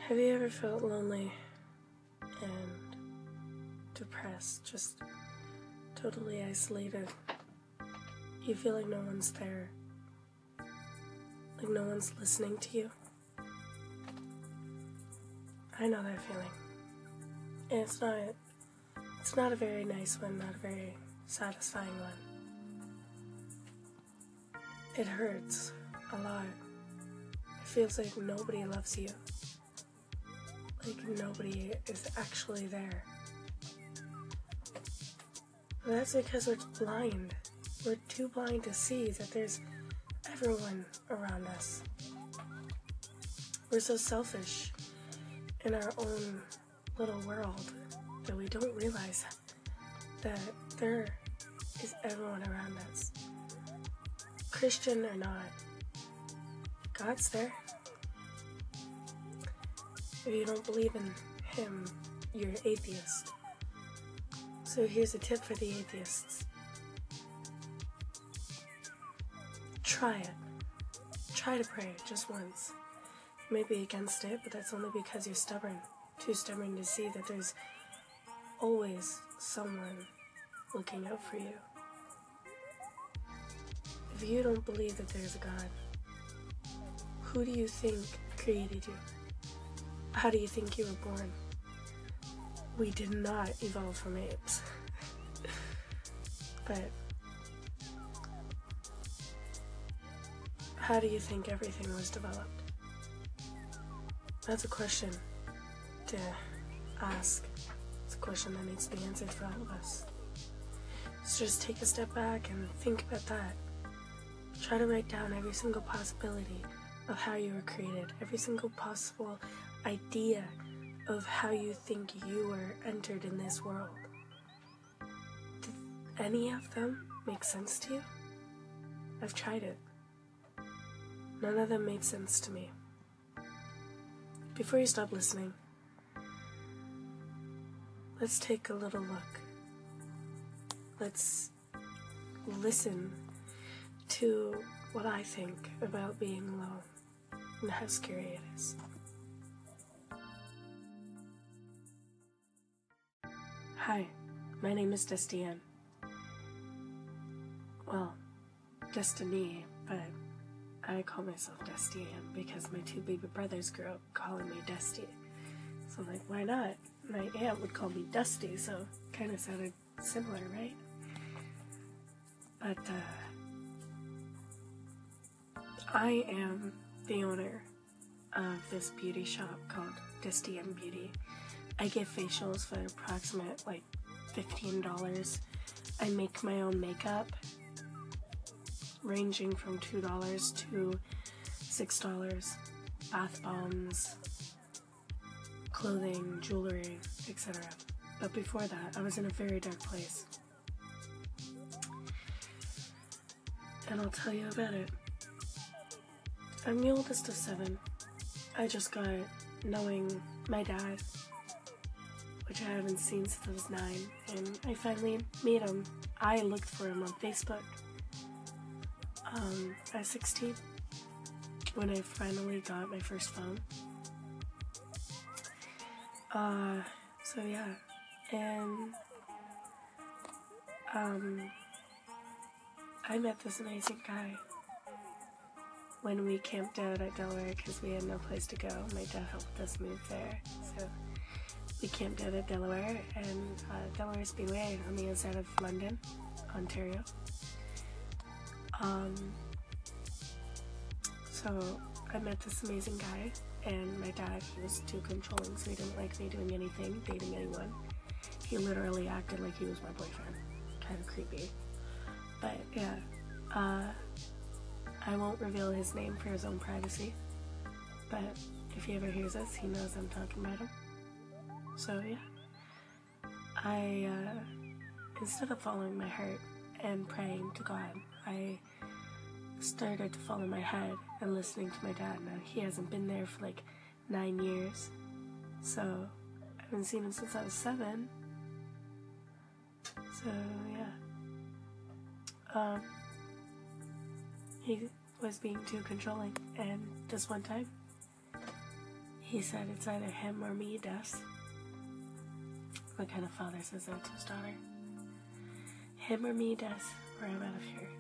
Have you ever felt lonely and depressed, just totally isolated? You feel like no one's there, like no one's listening to you? I know that feeling. And it's not a very nice one, not a very satisfying one. It hurts a lot. It feels like nobody loves you. Like nobody is actually there. But that's because we're blind. We're too blind to see that there's everyone around us. We're so selfish in our own little world that we don't realize that there is everyone around us. Christian or not, God's there. If you don't believe in Him, you're an atheist. So here's a tip for the atheists. Try it. Try to pray just once. You may be against it, but that's only because you're stubborn. Too stubborn to see that there's always someone looking out for you. If you don't believe that there's a God, who do you think created you? How do you think you were born? We did not evolve from apes. But how do you think everything was developed? That's a question to ask. It's a question that needs to be answered for all of us. So just take a step back and think about that. Try to write down every single possibility of how you were created, every single possible idea of how you think you were entered in this world. Did any of them make sense to you? I've tried it. None of them made sense to me. Before you stop listening, let's take a little look. Let's listen to what I think about being alone and how scary it is. Hi, my name is Destian. Well, Destiny, but I call myself Destian because my two baby brothers grew up calling me Dusty. So I'm like, why not? My aunt would call me Dusty, so kind of sounded similar, right? But I am the owner of this beauty shop called Destian Beauty. I get facials for approximate like $15. I make my own makeup, ranging from $2 to $6. Bath bombs, clothing, jewelry, etc. But before that, I was in a very dark place. And I'll tell you about it. I'm the oldest of 7. I just got knowing my dad, which I haven't seen since I was 9, and I finally met him. I looked for him on Facebook at 16 when I finally got my first phone. So yeah, and I met this amazing guy when we camped out at Delaware because we had no place to go. My dad helped us move there, so we camped out at Delaware, and Delaware Speedway on the inside of London, Ontario. So I met this amazing guy, and my dad, he was too controlling, so he didn't like me doing anything, dating anyone. He literally acted like he was my boyfriend. Kind of creepy. But yeah, I won't reveal his name for his own privacy, but if he ever hears us, he knows I'm talking about him. So yeah, I, instead of following my heart and praying to God, I started to follow my head and listening to my dad. Now, he hasn't been there for like 9 years, so I haven't seen him since I was 7. So yeah, he was being too controlling, and this one time, he said it's either him or me, Des. What kind of father says that to his daughter? Him or me, Des, or I'm out of here.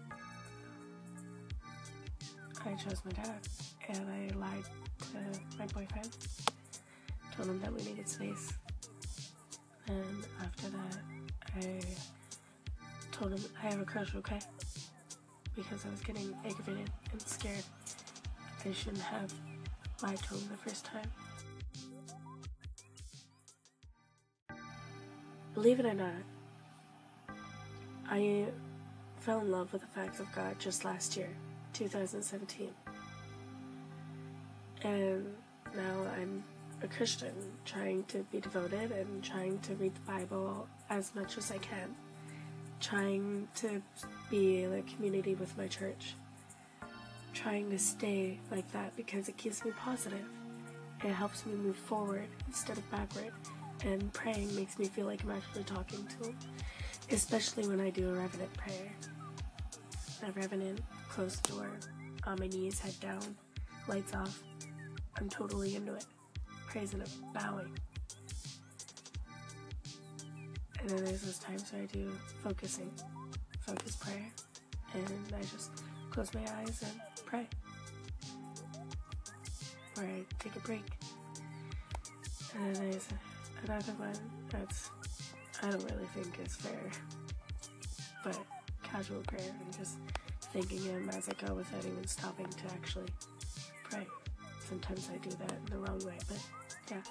I chose my dad, and I lied to my boyfriend. Told him that we needed space. And after that, I told him I have a crush, okay? Because I was getting aggravated and scared. I shouldn't have lied to him the first time. Believe it or not, I fell in love with the facts of God just last year, 2017. And now I'm a Christian, trying to be devoted and trying to read the Bible as much as I can. Trying to be in a community with my church. Trying to stay like that because it keeps me positive. It helps me move forward instead of backward. And praying makes me feel like I'm actually talking to him. Especially when I do a revenant prayer. A revenant, close the door, on my knees, head down, lights off. I'm totally into it. Praising him, bowing. And then there's those times where I do focus prayer. And I just close my eyes and pray. Or I take a break. And then there's another one that's, I don't really think is fair, but casual prayer and just thanking him as I go without even stopping to actually pray. Sometimes I do that in the wrong way, but yeah.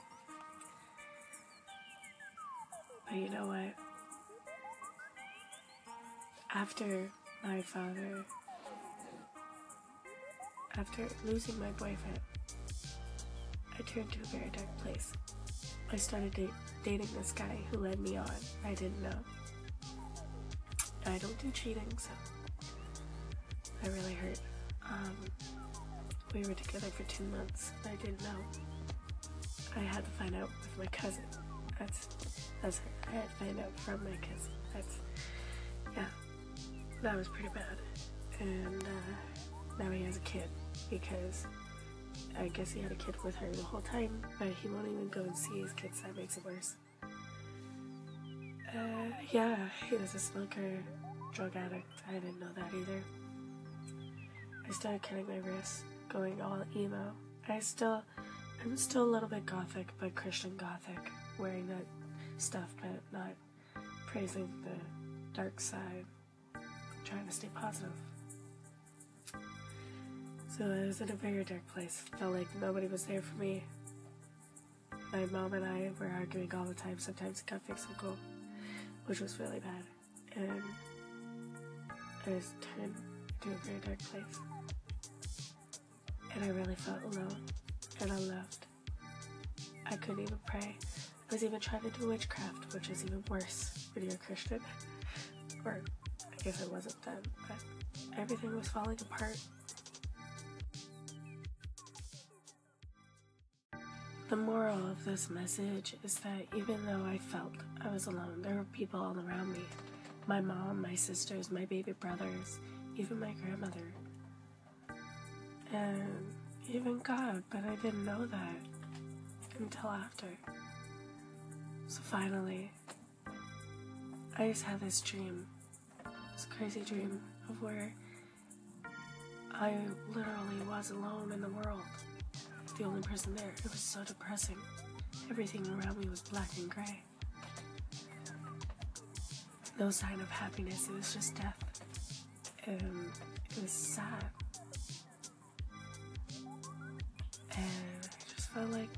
But you know what? After losing my boyfriend, I turned to a very dark place. I started dating this guy who led me on. I didn't know. I don't do cheating, so that really hurt. We were together for 2 months, and I didn't know. I had to find out with my cousin. That's her. I had to find out from my cousin. Yeah, that was pretty bad. And now he has a kid, because I guess he had a kid with her the whole time, but he won't even go and see his kids. That makes it worse. Yeah, he was a smoker, drug addict. I didn't know that either. I started cutting my wrists, going all emo. I'm still a little bit gothic, but Christian gothic, wearing that stuff, but not praising the dark side, trying to stay positive. So I was in a very dark place. Felt like nobody was there for me. My mom and I were arguing all the time. Sometimes it got fixed and cool, which was really bad. And I was turned into a very dark place. And I really felt alone and unloved. I couldn't even pray. I was even trying to do witchcraft, which is even worse when you're a Christian. Or I guess it wasn't then, but everything was falling apart. The moral of this message is that even though I felt I was alone, there were people all around me. My mom, my sisters, my baby brothers, even my grandmother. And even God, but I didn't know that until after. So finally, I just had this dream, this crazy dream of where I literally was alone in the world. The only person there. It was so depressing. Everything around me was black and gray. No sign of happiness. It was just death. And it was sad. And I just felt like,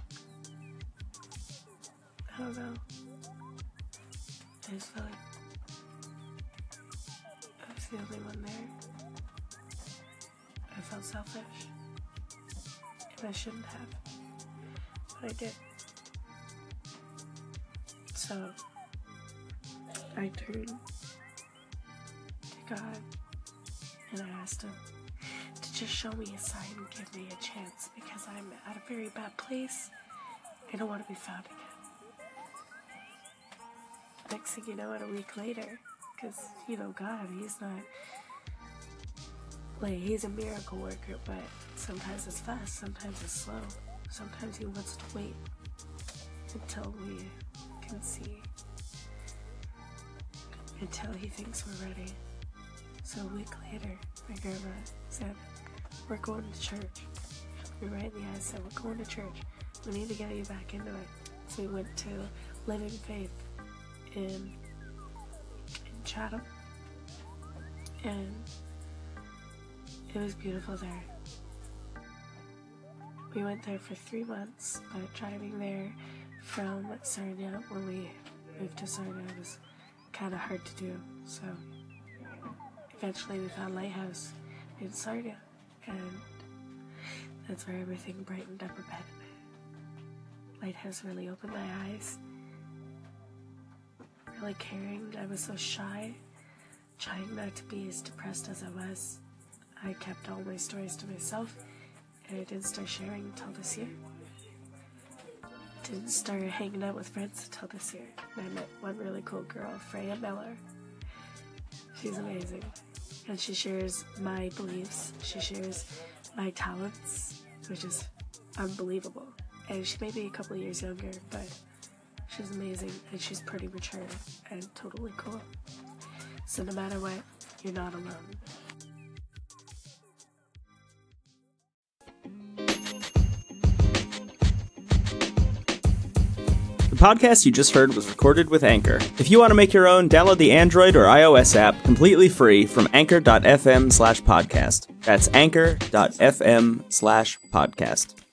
I don't know. I just felt like I was the only one there. I felt selfish. I shouldn't have, but I did. So I turned to God and I asked him to just show me a sign and give me a chance, because I'm at a very bad place. I don't want to be found again. Next thing you know, a week later, because God, he's not like, he's a miracle worker, but sometimes it's fast, sometimes it's slow. Sometimes he wants to wait until we can see, until he thinks we're ready. So a week later, my grandma said, we're going to church. We right in the eyes said, we're going to church. We need to get you back into it. So we went to Living Faith in Chatham. And it was beautiful there. We went there for 3 months, but driving there from Sarnia, when we moved to Sarnia, was kind of hard to do. So eventually we found Lighthouse in Sarnia, and that's where everything brightened up a bit. Lighthouse really opened my eyes. Really caring. I was so shy, trying not to be as depressed as I was. I kept all my stories to myself, and I didn't start sharing until this year. Didn't start hanging out with friends until this year. And I met one really cool girl, Freya Miller. She's amazing. And she shares my beliefs. She shares my talents, which is unbelievable. And she may be a couple of years younger, but she's amazing, and she's pretty mature and totally cool. So no matter what, you're not alone. The podcast you just heard was recorded with Anchor. If you want to make your own, download the Android or iOS app completely free from anchor.fm/podcast. That's anchor.fm/podcast.